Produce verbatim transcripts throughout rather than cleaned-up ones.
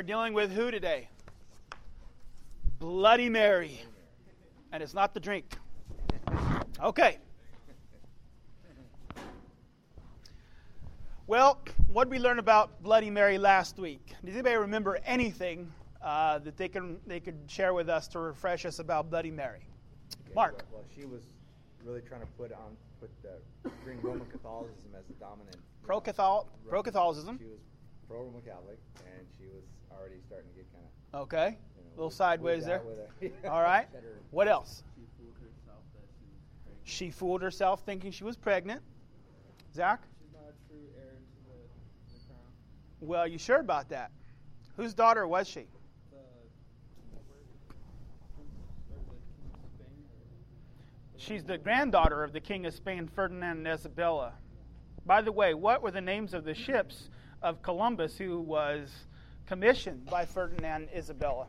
are dealing with who today? Bloody Mary. And it's not the drink. Okay. Well, what did we learn about Bloody Mary last week? Does anybody remember anything uh, that they can they could share with us to refresh us about Bloody Mary? Okay, Mark. Well, well, she was really trying to put on put the bring Roman Catholicism as the dominant. Pro-Catholic, pro-Catholicism. She was pro-Roman Catholic, and she was already starting to get kind of Okay. you know, A little with- sideways with there. that with a- All right. better- What else? She fooled herself that she was pregnant. She fooled herself thinking she was pregnant. Zach? She's not a true heir to the, the crown. Well, you sure about that? Whose daughter was she? The, or the King of Spain. Or, She's the granddaughter of the King of Spain, Ferdinand and Isabella. By the way, what were the names of the ships of Columbus who was commissioned by Ferdinand and Isabella?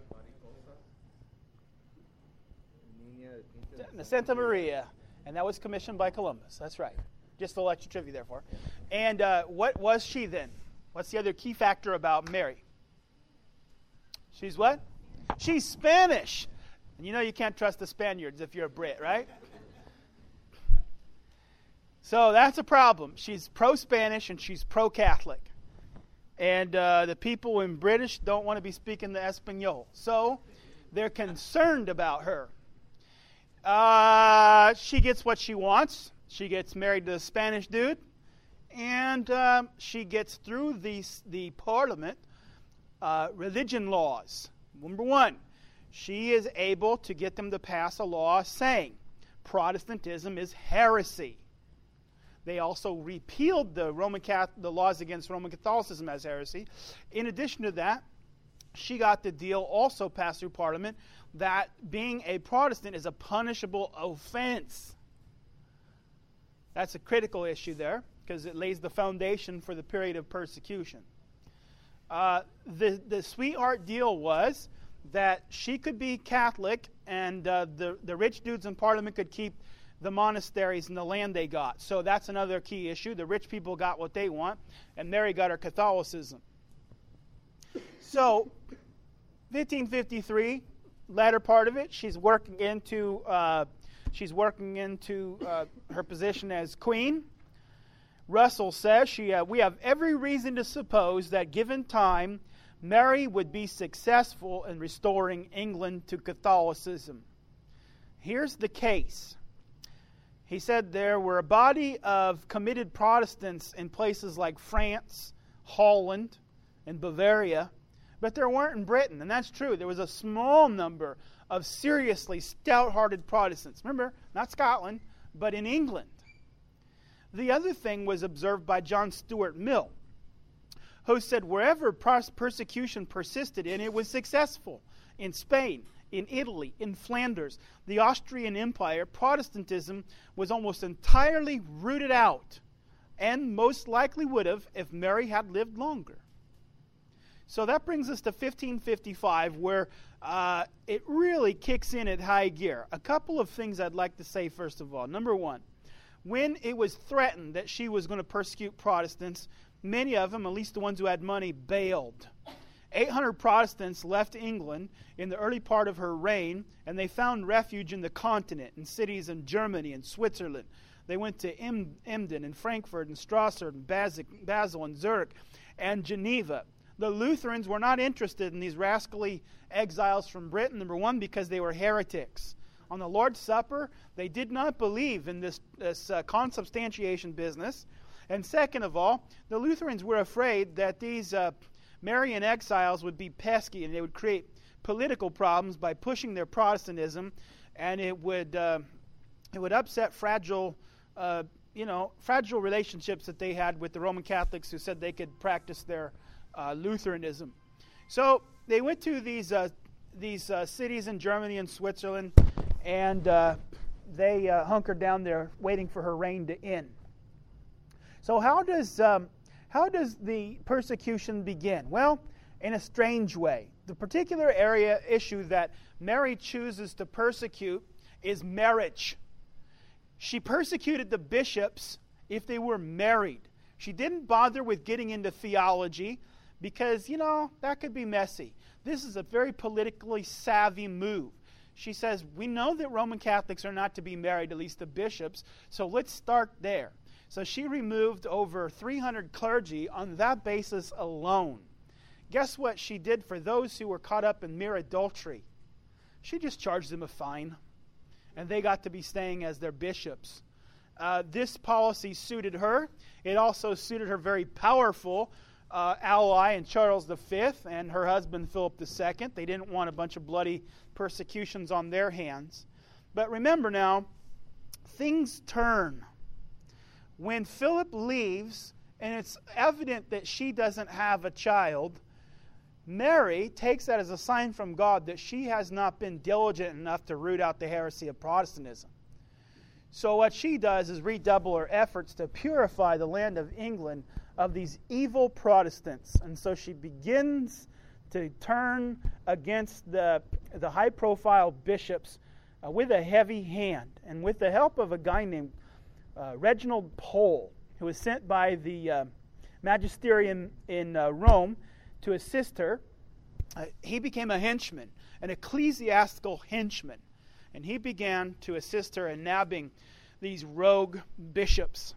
Nina- Nina- The Santa Maria. And that was commissioned by Columbus. That's right. Just a little extra trivia there for her. And uh, what was she then? What's the other key factor about Mary? She's what? She's Spanish. And you know you can't trust the Spaniards if you're a Brit, right? So that's a problem. She's pro-Spanish and she's pro-Catholic. And uh, the people in British don't want to be speaking the Espanol. So they're concerned about her. Uh, she gets what she wants. She gets married to a Spanish dude. And um, she gets through the, the parliament uh, religion laws. Number one, she is able to get them to pass a law saying Protestantism is heresy. They also repealed the Roman Catholic, the laws against Roman Catholicism as heresy. In addition to that, she got the deal also passed through Parliament that being a Protestant is a punishable offense. That's a critical issue there because it lays the foundation for the period of persecution. Uh, the, the sweetheart deal was that she could be Catholic and uh, the, the rich dudes in Parliament could keep the monasteries and the land they got. So that's another key issue. The rich people got what they want, and Mary got her Catholicism. So, fifteen fifty-three, latter part of it, she's working into uh, she's working into uh, her position as queen. Russell says she uh, we have every reason to suppose that given time, Mary would be successful in restoring England to Catholicism. Here's the case. He said there were a body of committed Protestants in places like France, Holland, and Bavaria, but there weren't in Britain, and that's true. There was a small number of seriously stout-hearted Protestants. Remember, not Scotland, but in England. The other thing was observed by John Stuart Mill, who said wherever persecution persisted in, it was successful. In Spain, in Italy, in Flanders, the Austrian Empire, Protestantism was almost entirely rooted out, and most likely would have if Mary had lived longer. So that brings us to fifteen fifty-five, where uh, it really kicks in at high gear. A couple of things I'd like to say first of all. Number one, when it was threatened that she was going to persecute Protestants, many of them, at least the ones who had money, bailed. eight hundred Protestants left England in the early part of her reign, and they found refuge in the continent, in cities in Germany and Switzerland. They went to Em- Emden and Frankfurt and Strasbourg and Basel, Basel and Zurich and Geneva. The Lutherans were not interested in these rascally exiles from Britain, number one, because they were heretics. On the Lord's Supper, they did not believe in this, this uh, consubstantiation business. And second of all, the Lutherans were afraid that these uh, Marian exiles would be pesky and they would create political problems by pushing their Protestantism, and it would uh, it would upset fragile uh, you know fragile relationships that they had with the Roman Catholics who said they could practice their uh, Lutheranism. So they went to these uh, these uh, cities in Germany and Switzerland, and uh, they uh, hunkered down there waiting for her reign to end. So how does um, how does the persecution begin? Well, in a strange way. The particular area issue that Mary chooses to persecute is marriage. She persecuted the bishops if they were married. She didn't bother with getting into theology because, you know, that could be messy. This is a very politically savvy move. She says, we know that Roman Catholics are not to be married, at least the bishops, so let's start there. So she removed over three hundred clergy on that basis alone. Guess what she did for those who were caught up in mere adultery? She just charged them a fine, and they got to be staying as their bishops. Uh, this policy suited her. It also suited her very powerful uh, ally in Charles the Fifth and her husband Philip the Second. They didn't want a bunch of bloody persecutions on their hands. But remember now, things turn. When Philip leaves, and it's evident that she doesn't have a child, Mary takes that as a sign from God that she has not been diligent enough to root out the heresy of Protestantism. So what she does is redouble her efforts to purify the land of England of these evil Protestants. And so she begins to turn against the, the high-profile bishops uh, with a heavy hand. And with the help of a guy named uh, Reginald Pole, who was sent by the uh, magisterium in uh, Rome to assist her, uh, he became a henchman, an ecclesiastical henchman. And he began to assist her in nabbing these rogue bishops.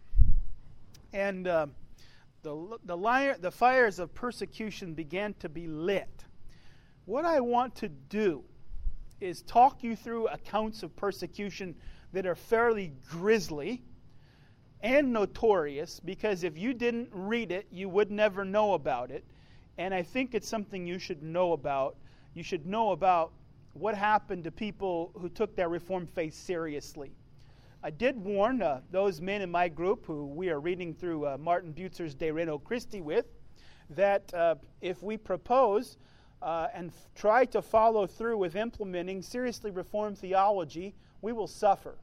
And uh, the, the, liar, the fires of persecution began to be lit. What I want to do is talk you through accounts of persecution that are fairly grisly and notorious, because if you didn't read it, you would never know about it. And I think it's something you should know about. You should know about what happened to people who took their Reformed faith seriously. I did warn uh, those men in my group who we are reading through uh, Martin Bucer's De Reino Christi with, that uh, if we propose uh, and f- try to follow through with implementing seriously Reformed theology, we will suffer.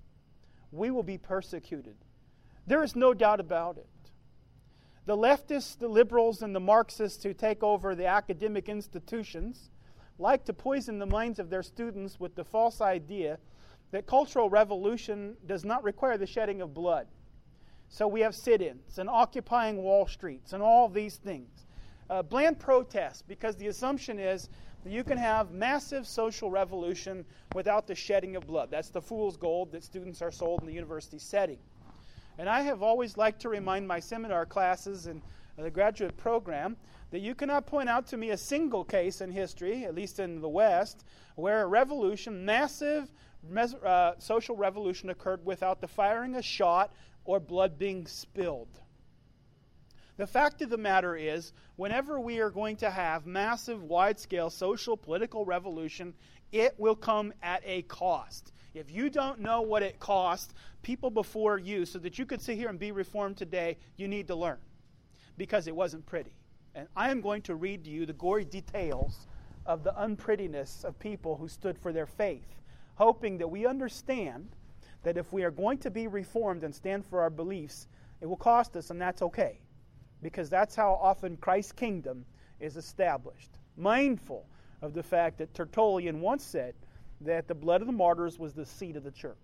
We will be persecuted. There is no doubt about it. The leftists, the liberals, and the Marxists who take over the academic institutions like to poison the minds of their students with the false idea that cultural revolution does not require the shedding of blood. So we have sit-ins and occupying Wall Streets and all these things. Uh, bland protests, because the assumption is that you can have massive social revolution without the shedding of blood. That's the fool's gold that students are sold in the university setting. And I have always liked to remind my seminar classes and the graduate program that you cannot point out to me a single case in history, at least in the West, where a revolution, massive mes- uh, social revolution occurred without the firing a shot or blood being spilled. The fact of the matter is, whenever we are going to have massive, wide-scale social, political revolution, it will come at a cost. If you don't know what it cost people before you so that you could sit here and be reformed today, you need to learn, because it wasn't pretty. And I am going to read to you the gory details of the unprettiness of people who stood for their faith, hoping that we understand that if we are going to be reformed and stand for our beliefs, it will cost us, and that's okay, because that's how often Christ's kingdom is established. Mindful of the fact that Tertullian once said that the blood of the martyrs was the seed of the church.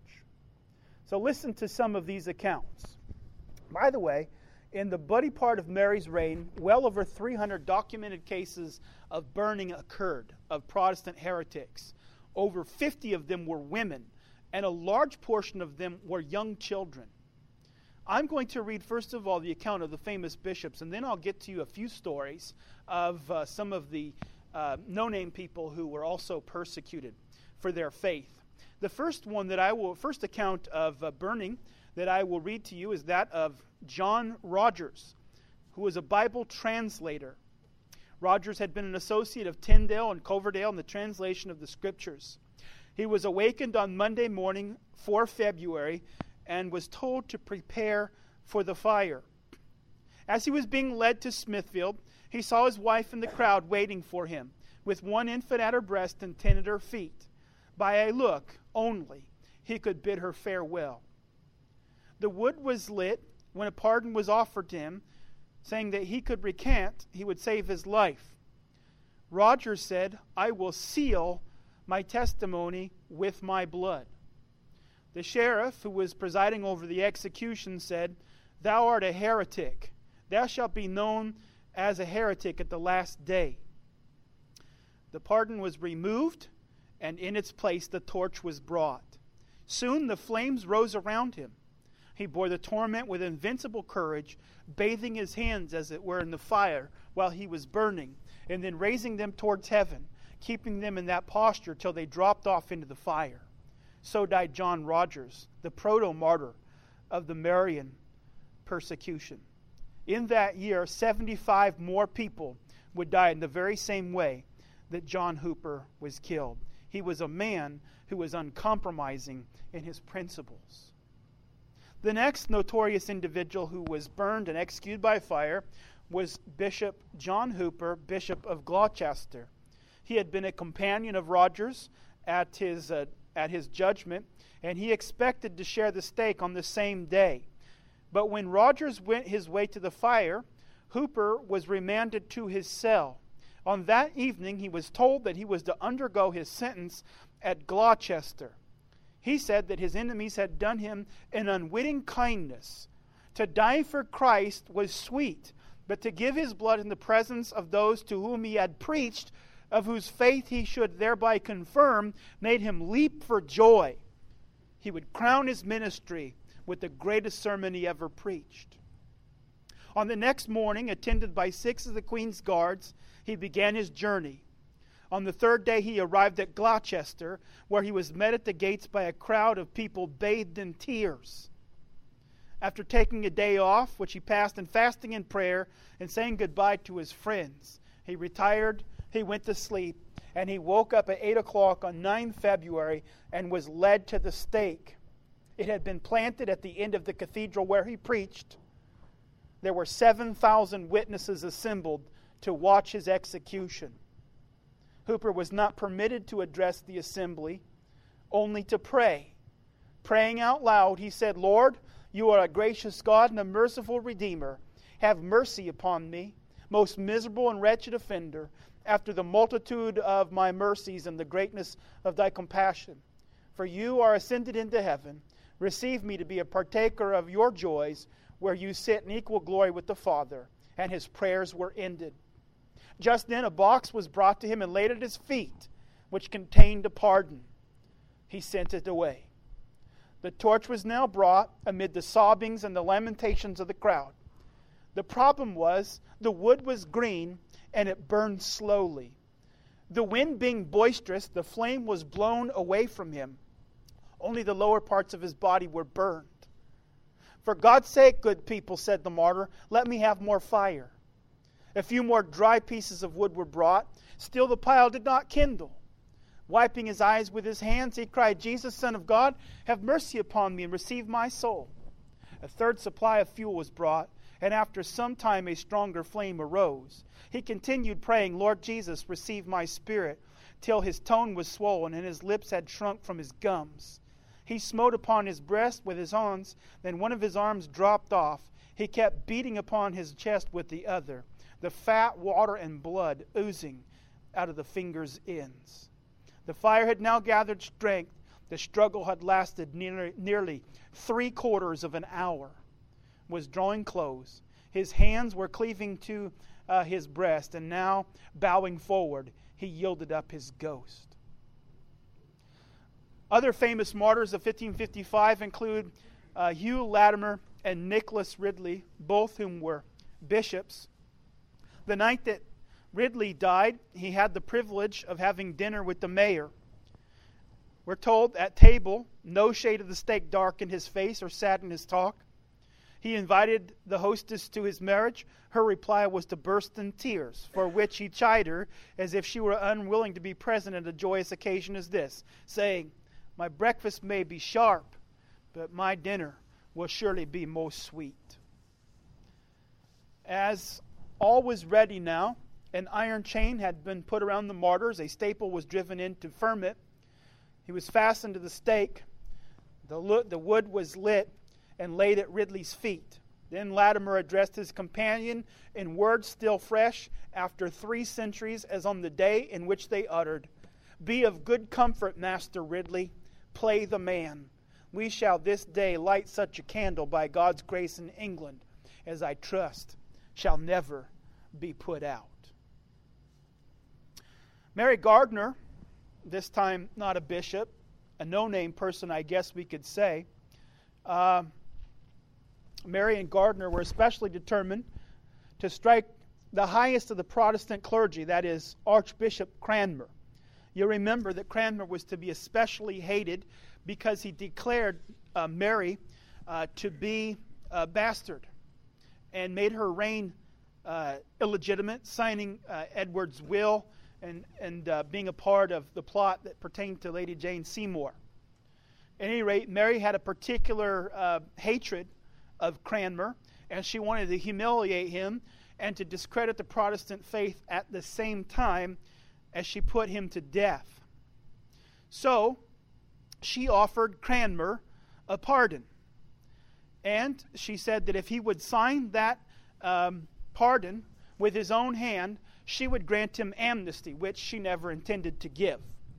So listen to some of these accounts. By the way, in the bloody part of Mary's reign, well over three hundred documented cases of burning occurred of Protestant heretics. Over fifty of them were women, and a large portion of them were young children. I'm going to read, first of all, the account of the famous bishops, and then I'll get to you a few stories of uh, some of the uh, no-name people who were also persecuted for their faith. The first one that I will, first account of uh, burning that I will read to you is that of John Rogers, who was a Bible translator. Rogers had been an associate of Tyndale and Coverdale in the translation of the Scriptures. He was awakened on Monday morning, the fourth of February, and was told to prepare for the fire. As he was being led to Smithfield, he saw his wife in the crowd waiting for him, with one infant at her breast and ten at her feet. By a look only, he could bid her farewell. The wood was lit when a pardon was offered to him, saying that he could recant, he would save his life. Rogers said, "I will seal my testimony with my blood." The sheriff, who was presiding over the execution, said, "Thou art a heretic. Thou shalt be known as a heretic at the last day. The pardon was removed, and in its place the torch was brought. Soon the flames rose around him. He bore the torment with invincible courage, bathing his hands, as it were, in the fire while he was burning, and then raising them towards heaven, keeping them in that posture till they dropped off into the fire. So died John Rogers, the proto-martyr of the Marian persecution. In that year, seventy-five more people would die in the very same way that John Hooper was killed. He was a man who was uncompromising in his principles. The next notorious individual who was burned and executed by fire was Bishop John Hooper, Bishop of Gloucester. He had been a companion of Rogers at his uh, at his judgment, and he expected to share the stake on the same day. But when Rogers went his way to the fire, Hooper was remanded to his cell. On that evening, he was told that he was to undergo his sentence at Gloucester. He said that his enemies had done him an unwitting kindness. To die for Christ was sweet, but to give his blood in the presence of those to whom he had preached, of whose faith he should thereby confirm, made him leap for joy. He would crown his ministry with the greatest sermon he ever preached. On the next morning, attended by six of the Queen's guards, he began his journey. On the third day he arrived at Gloucester, where he was met at the gates by a crowd of people bathed in tears. After taking a day off, which he passed in fasting and prayer and saying goodbye to his friends, he retired, he went to sleep, and he woke up at eight o'clock on the ninth of February and was led to the stake. It had been planted at the end of the cathedral where he preached. There were seven thousand witnesses assembled to watch his execution. Hooper was not permitted to address the assembly, only to pray. Praying out loud, he said, "Lord, you are a gracious God and a merciful Redeemer. Have mercy upon me, most miserable and wretched offender, after the multitude of my mercies and the greatness of thy compassion. For you are ascended into heaven. Receive me to be a partaker of your joys, where you sit in equal glory with the Father." And his prayers were ended. Just then a box was brought to him and laid at his feet, which contained a pardon. He sent it away. The torch was now brought amid the sobbings and the lamentations of the crowd. The problem was, the wood was green and it burned slowly. The wind being boisterous, the flame was blown away from him. Only the lower parts of his body were burned. "For God's sake, good people," said the martyr, "let me have more fire." A few more dry pieces of wood were brought. Still the pile did not kindle. Wiping his eyes with his hands, he cried, "Jesus, Son of God, have mercy upon me and receive my soul." A third supply of fuel was brought, and after some time a stronger flame arose. He continued praying, "Lord Jesus, receive my spirit," till his tone was swollen and his lips had shrunk from his gums. He smote upon his breast with his hands, then one of his arms dropped off. He kept beating upon his chest with the other, the fat, water, and blood oozing out of the fingers' ends. The fire had now gathered strength. The struggle had lasted nearly, nearly three quarters of an hour, was drawing close. His hands were cleaving to uh, his breast, and now, bowing forward, he yielded up his ghost. Other famous martyrs of fifteen fifty-five include uh, Hugh Latimer and Nicholas Ridley, both whom were bishops. The night that Ridley died, he had the privilege of having dinner with the mayor. We're told at table, no shade of the stake darkened his face or saddened his talk. He invited the hostess to his marriage. Her reply was to burst in tears, for which he chid her as if she were unwilling to be present at a joyous occasion as this, saying, "My breakfast may be sharp, but my dinner will surely be most sweet." As all was ready now, an iron chain had been put around the martyrs. A staple was driven in to firm it. He was fastened to the stake. The, lo- the wood was lit and laid at Ridley's feet. Then Latimer addressed his companion in words still fresh after three centuries, as on the day in which they uttered, "Be of good comfort, Master Ridley. Play the man. We shall this day light such a candle by God's grace in England as I trust shall never be put out. Mary Gardner, this time not a bishop, a no-name person, I guess we could say. Uh, Mary and Gardner were especially determined to strike the highest of the Protestant clergy, that is, Archbishop Cranmer. You remember that Cranmer was to be especially hated because he declared uh, Mary uh, to be a bastard and made her reign uh, illegitimate, signing uh, Edward's will and, and uh, being a part of the plot that pertained to Lady Jane Seymour. At any rate, Mary had a particular uh, hatred of Cranmer, and she wanted to humiliate him and to discredit the Protestant faith at the same time as she put him to death. So, she offered Cranmer a pardon. And she said that if he would sign that um, pardon with his own hand, she would grant him amnesty, which she never intended to give.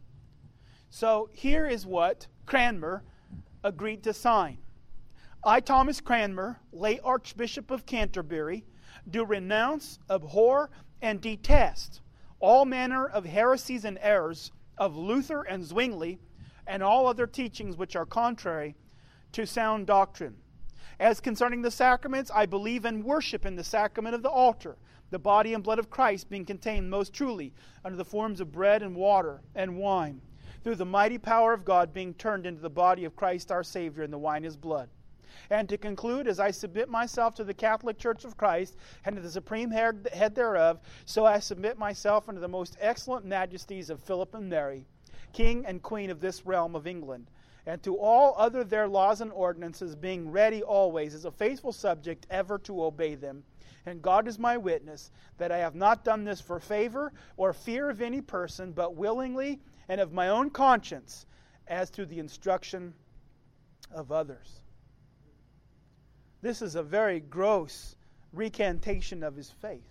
So, here is what Cranmer agreed to sign. I, Thomas Cranmer, late Archbishop of Canterbury, do renounce, abhor, and detest all manner of heresies and errors of Luther and Zwingli, and all other teachings which are contrary to sound doctrine. As concerning the sacraments, I believe and worship in the sacrament of the altar, the body and blood of Christ being contained most truly under the forms of bread and water and wine, through the mighty power of God being turned into the body of Christ our Savior, and the wine his blood. And to conclude, as I submit myself to the Catholic Church of Christ and to the supreme head thereof, so I submit myself unto the most excellent majesties of Philip and Mary, King and Queen of this realm of England, and to all other their laws and ordinances, being ready always as a faithful subject ever to obey them. And God is my witness that I have not done this for favor or fear of any person, but willingly and of my own conscience, as to the instruction of others. This is a very gross recantation of his faith.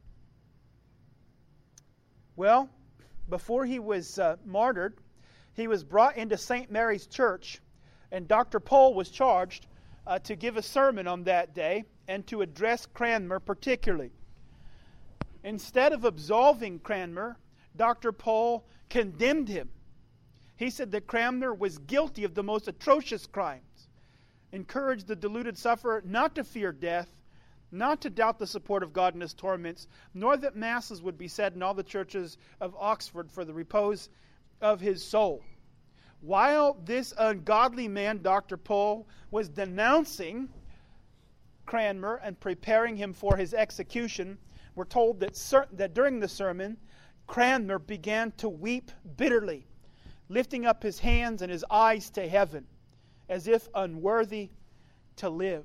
Well, before he was uh, martyred, he was brought into Saint Mary's Church, and Doctor Pole was charged uh, to give a sermon on that day and to address Cranmer particularly. Instead of absolving Cranmer, Doctor Pole condemned him. He said that Cranmer was guilty of the most atrocious crimes, encouraged the deluded sufferer not to fear death, not to doubt the support of God in his torments, nor that masses would be said in all the churches of Oxford for the repose of his soul. While this ungodly man, Doctor Pole, was denouncing Cranmer and preparing him for his execution, we're told that, cer- that during the sermon, Cranmer began to weep bitterly, lifting up his hands and his eyes to heaven, as if unworthy to live.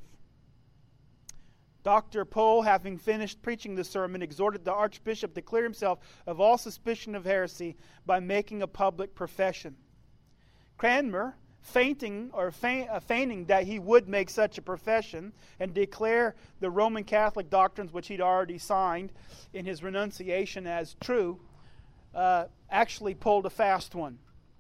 Doctor Pole, having finished preaching the sermon, exhorted the Archbishop to clear himself of all suspicion of heresy by making a public profession. Cranmer, fainting or feign, uh, feigning that he would make such a profession and declare the Roman Catholic doctrines which he'd already signed in his renunciation as true, uh, actually pulled a fast one.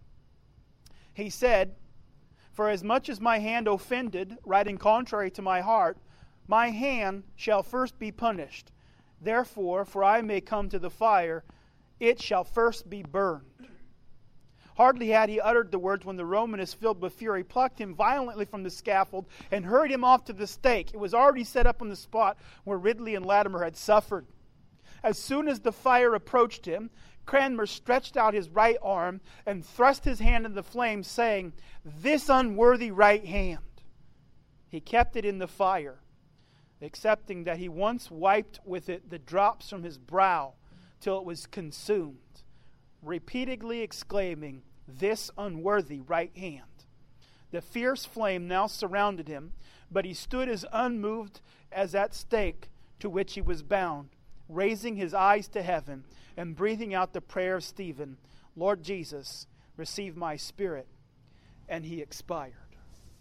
He said, "For as much as my hand offended, writing contrary to my heart, my hand shall first be punished. Therefore, for I may come to the fire, it shall first be burned." Hardly had he uttered the words when the Romanist, filled with fury, plucked him violently from the scaffold and hurried him off to the stake. It was already set up on the spot where Ridley and Latimer had suffered. As soon as the fire approached him, Cranmer stretched out his right arm and thrust his hand in the flames, saying, "This unworthy right hand." He kept it in the fire, excepting that he once wiped with it the drops from his brow till it was consumed, repeatedly exclaiming, "This unworthy right hand." The fierce flame now surrounded him, but he stood as unmoved as that stake to which he was bound, raising his eyes to heaven and breathing out the prayer of Stephen, "Lord Jesus, receive my spirit." And he expired.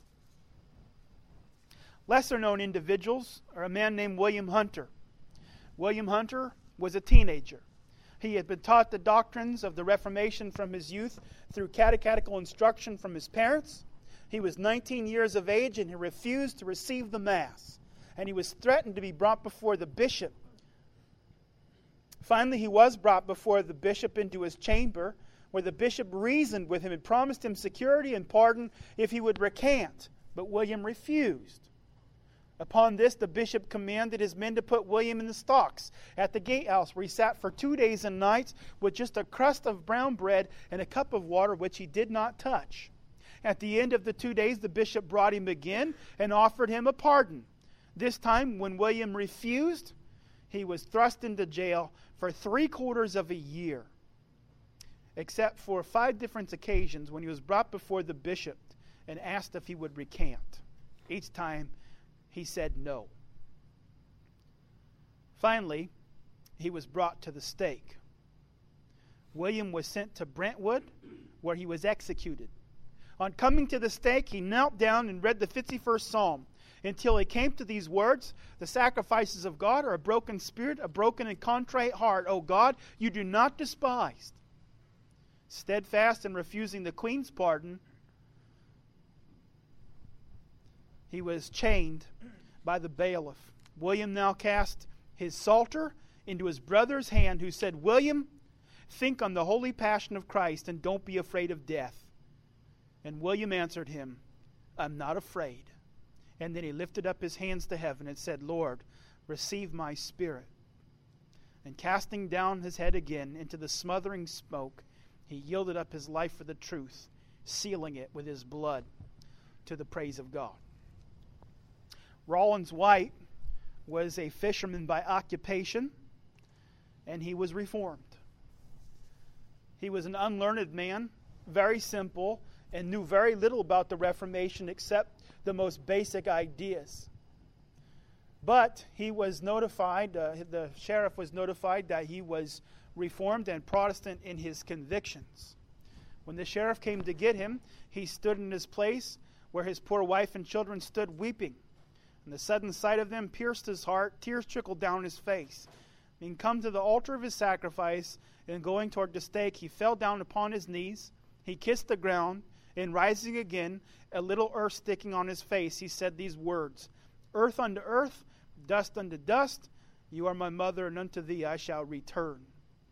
Lesser known individuals are a man named William Hunter. William Hunter was a teenager. He had been taught the doctrines of the Reformation from his youth through catechetical instruction from his parents. He was nineteen years of age and he refused to receive the Mass. And he was threatened to be brought before the bishop Finally, he was brought before the bishop into his chamber, where the bishop reasoned with him and promised him security and pardon if he would recant. But William refused. Upon this, the bishop commanded his men to put William in the stocks at the gatehouse, where he sat for two days and nights with just a crust of brown bread and a cup of water, which he did not touch. At the end of the two days, the bishop brought him again and offered him a pardon. This time, when William refused, he was thrust into jail for three quarters of a year, except for five different occasions when he was brought before the bishop and asked if he would recant. Each time, he said no. Finally, he was brought to the stake. William was sent to Brentwood, where he was executed. On coming to the stake, he knelt down and read the fifty-first Psalm until he came to these words, "The sacrifices of God are a broken spirit, a broken and contrite heart. O God, you do not despise." Steadfast in refusing the queen's pardon, he was chained by the bailiff. William now cast his psalter into his brother's hand, who said, "William, think on the holy passion of Christ and don't be afraid of death." And William answered him, "I'm not afraid." And then he lifted up his hands to heaven and said, "Lord, receive my spirit." And casting down his head again into the smothering smoke, he yielded up his life for the truth, sealing it with his blood to the praise of God. Rawlins White was a fisherman by occupation, and he was reformed. He was an unlearned man, very simple, and knew very little about the Reformation except the most basic ideas. But he was notified, uh, the sheriff was notified that he was Reformed and Protestant in his convictions. When the sheriff came to get him, he stood in his place where his poor wife and children stood weeping. And the sudden sight of them pierced his heart, tears trickled down his face. Being come to the altar of his sacrifice and going toward the stake, he fell down upon his knees. He kissed the ground, and rising again, a little earth sticking on his face, he said these words, "Earth unto earth, dust unto dust, you are my mother, and unto thee I shall return."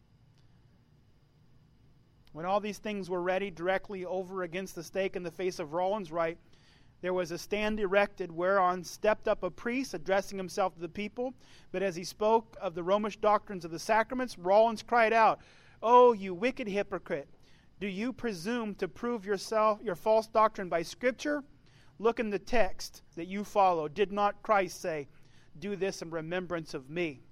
When all these things were ready, directly over against the stake in the face of Rawlins Wright, there was a stand erected whereon stepped up a priest addressing himself to the people. But as he spoke of the Romish doctrines of the sacraments, Rawlins cried out, "Oh, you wicked hypocrite! Do you presume to prove yourself your false doctrine by Scripture? Look in the text that you follow. Did not Christ say, 'Do this in remembrance of me'?"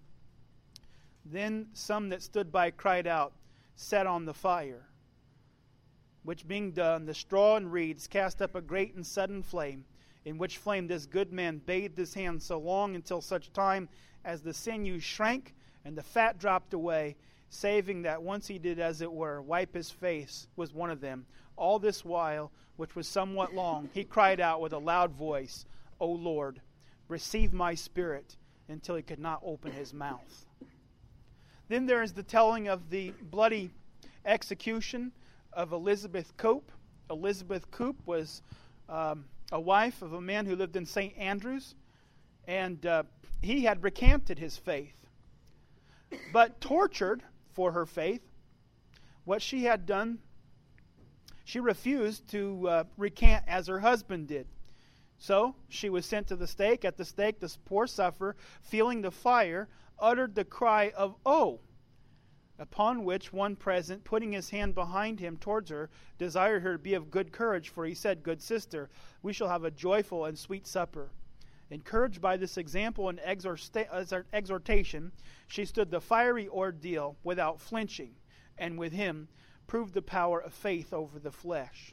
Then some that stood by cried out, "Set on the fire." Which being done, the straw and reeds cast up a great and sudden flame, in which flame this good man bathed his hands so long until such time as the sinew shrank and the fat dropped away, saving that once he did, as it were, wipe his face with one of them. All this while, which was somewhat long, he cried out with a loud voice, "O Lord, receive my spirit," until he could not open his mouth. Then there is the telling of the bloody execution of Elizabeth Cope. Elizabeth Cope was um, a wife of a man who lived in Saint Andrews, and uh, he had recanted his faith. But tortured for her faith, what she had done, she refused to uh, recant as her husband did. So she was sent to the stake. At the stake, this poor sufferer, feeling the fire, uttered the cry of "Oh!" Upon which one present, putting his hand behind him towards her, desired her to be of good courage, for he said, "Good sister, we shall have a joyful and sweet supper." Encouraged by this example and exhorta- exhortation, she stood the fiery ordeal without flinching, and with him proved the power of faith over the flesh.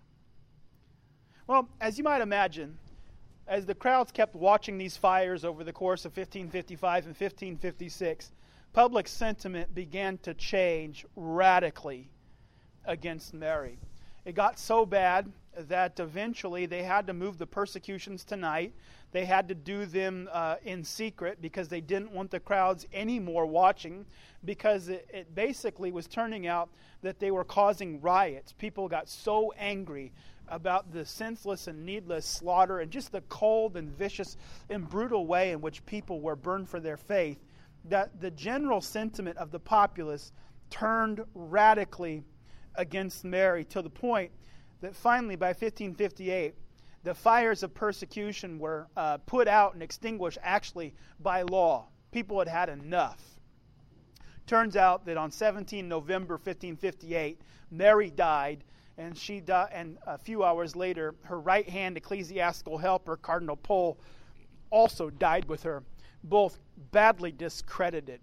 Well, as you might imagine, as the crowds kept watching these fires over the course of fifteen fifty-five and fifteen fifty-six, public sentiment began to change radically against Mary. It got so bad that eventually they had to move the persecutions to night. They had to do them uh, in secret because they didn't want the crowds anymore watching, because it, it basically was turning out that they were causing riots. People got so angry about the senseless and needless slaughter and just the cold and vicious and brutal way in which people were burned for their faith, that the general sentiment of the populace turned radically against Mary, to the point that finally by fifteen fifty-eight, the fires of persecution were uh, put out and extinguished actually by law. People had had enough. Turns out that on the seventeenth of November fifteen fifty-eight, Mary died, and she died, and a few hours later, her right-hand ecclesiastical helper, Cardinal Pole, also died with her, both badly discredited.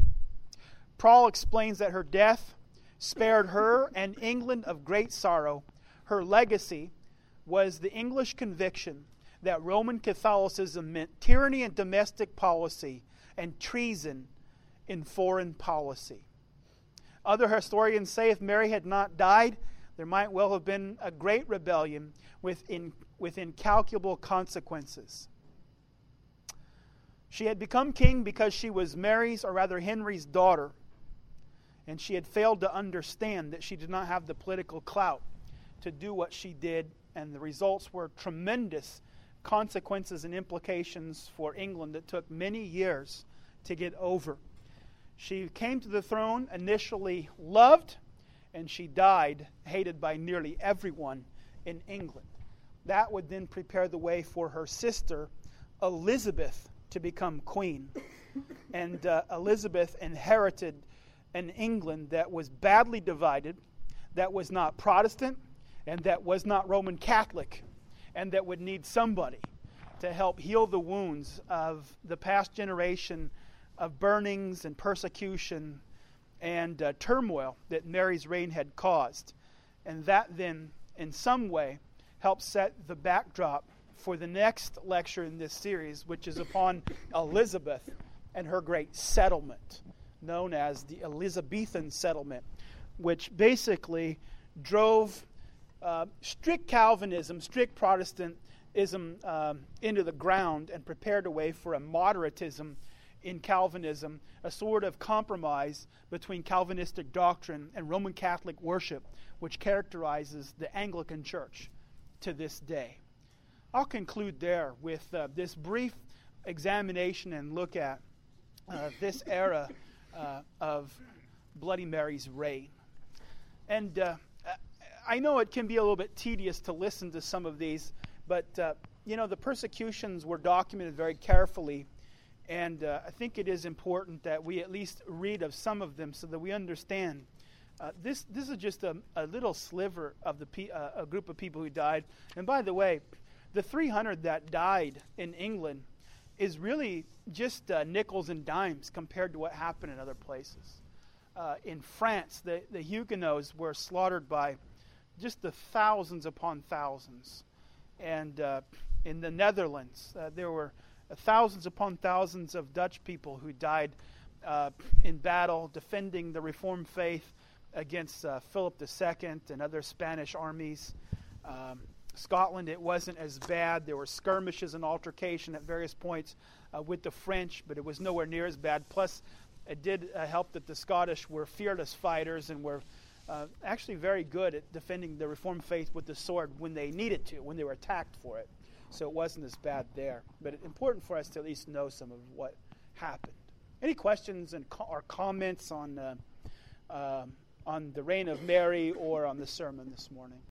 Paul explains that her death spared her and England of great sorrow. Her legacy was the English conviction that Roman Catholicism meant tyranny in domestic policy and treason in foreign policy. Other historians say if Mary had not died, there might well have been a great rebellion with, in, with incalculable consequences. She had become king because she was Mary's, or rather Henry's, daughter, and she had failed to understand that she did not have the political clout to do what she did, and the results were tremendous consequences and implications for England that took many years to get over. She came to the throne initially loved, and she died hated by nearly everyone in England. That would then prepare the way for her sister, Elizabeth, to become queen. And uh, Elizabeth inherited an England that was badly divided, that was not Protestant, and that was not Roman Catholic, and that would need somebody to help heal the wounds of the past generation of burnings and persecution and uh, turmoil that Mary's reign had caused. And that then, in some way, helped set the backdrop for the next lecture in this series, which is upon Elizabeth and her great settlement, known as the Elizabethan settlement, which basically drove uh, strict Calvinism, strict Protestantism um, into the ground and prepared a way for a moderatism in Calvinism, a sort of compromise between Calvinistic doctrine and Roman Catholic worship, which characterizes the Anglican Church to this day. I'll conclude there with uh, this brief examination and look at uh, this era uh, of Bloody Mary's reign. And uh, I know it can be a little bit tedious to listen to some of these, but uh, you know, the persecutions were documented very carefully, and uh, I think it is important that we at least read of some of them so that we understand. Uh, this this is just a, a little sliver of the pe- uh, a group of people who died. And by the way, the three hundred that died in England is really just uh, nickels and dimes compared to what happened in other places. Uh, in France, the, the Huguenots were slaughtered by just the thousands upon thousands. And uh, in the Netherlands, uh, there were thousands upon thousands of Dutch people who died uh, in battle defending the Reformed faith against uh, Philip the Second and other Spanish armies. Um, Scotland, it wasn't as bad. There were skirmishes and altercation at various points uh, with the French, but it was nowhere near as bad. Plus, it did uh, help that the Scottish were fearless fighters and were uh, actually very good at defending the Reformed faith with the sword when they needed to, when they were attacked for it. So it wasn't as bad there. But it's important for us to at least know some of what happened. Any questions and co- or comments on uh, uh, on the reign of Mary or on the sermon this morning?